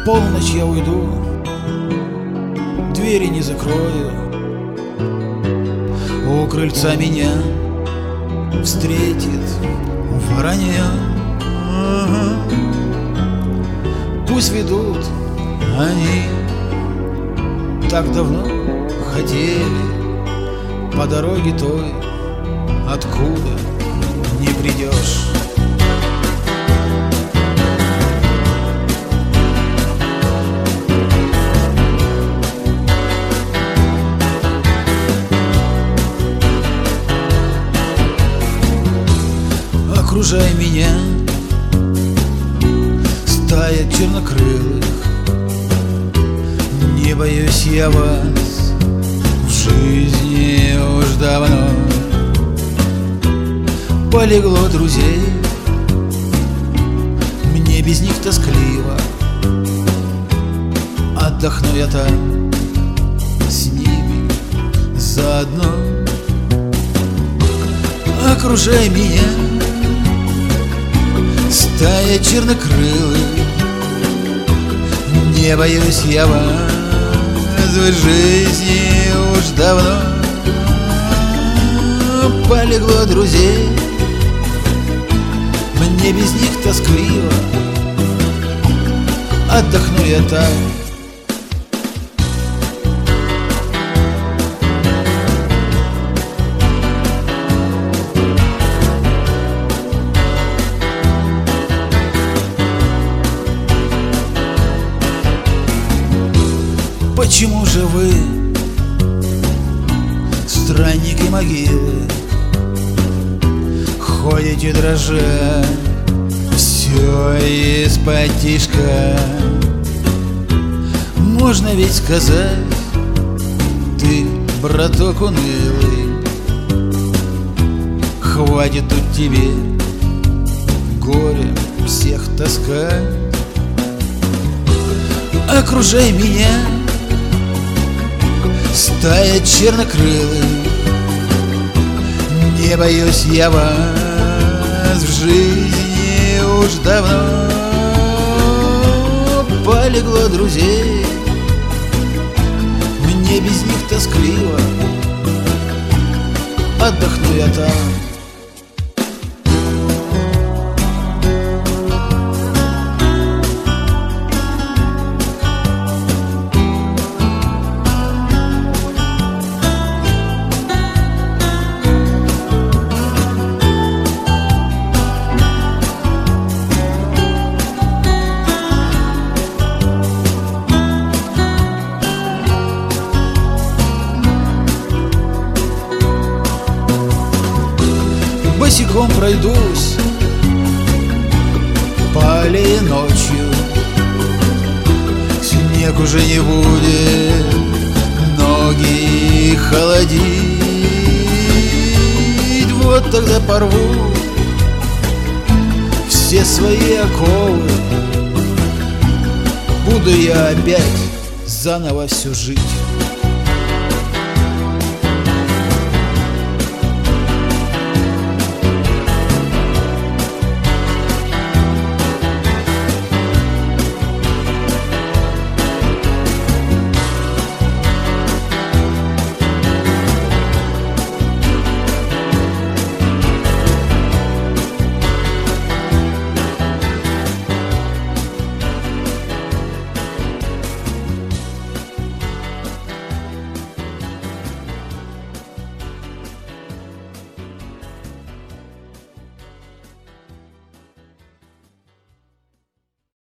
полночь я уйду, двери не закрою. У крыльца меня встретит воронье. Пусть ведут они, так давно хотели, по дороге той, откуда не придешь. Окружай меня, стая чернокрылых, не боюсь я вас в жизни уж давно. Полегло друзей, мне без них тоскливо, отдохну я там с ними заодно. Окружай меня, стая чернокрылых, не боюсь я вас в жизни уж давно. Полегло друзей, мне без них тоскливо, отдохну я так. Почему же вы, странники могилы, ходите дрожа все из-под тишка? Можно ведь сказать, ты, браток унылый, хватит тут тебе горе всех таскать. Окружай меня, стая чернокрылых, не боюсь я вас в жизни уж давно. Полегло друзей, мне без них тоскливо, отдохну я там. Босиком пройдусь по аллее ночью, снег уже не будет ноги холодить. Вот тогда порву все свои оковы, буду я опять заново все жить.